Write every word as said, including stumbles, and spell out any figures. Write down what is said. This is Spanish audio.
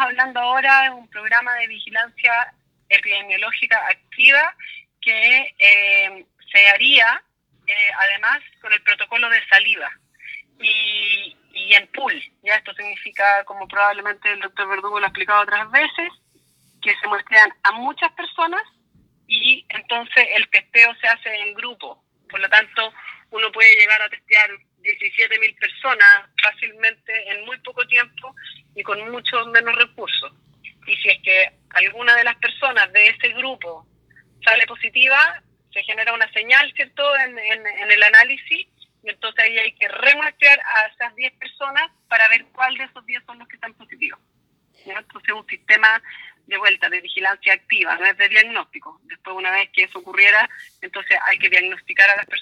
hablando ahora es un programa de vigilancia epidemiológica activa que eh, se haría eh, además con el protocolo de salida y, y en pool. Ya esto significa, como probablemente el doctor Verdugo lo ha explicado otras veces, que se muestrean a muchas personas y entonces el testeo se hace en grupo. Por lo tanto, uno puede llegar a testear diecisiete mil personas fácilmente en muy poco tiempo y con muchos menos recursos. Y si es que alguna de las personas de ese grupo sale positiva, se genera una señal, ¿cierto?, en, en, en el análisis, y entonces ahí hay que remuestrear a esas diez personas para ver cuál de esos diez son los que están positivos. ¿Ya? Entonces es un sistema de vuelta de vigilancia activa, no es de diagnóstico. Después, una vez que eso ocurriera, entonces hay que diagnosticar a las personas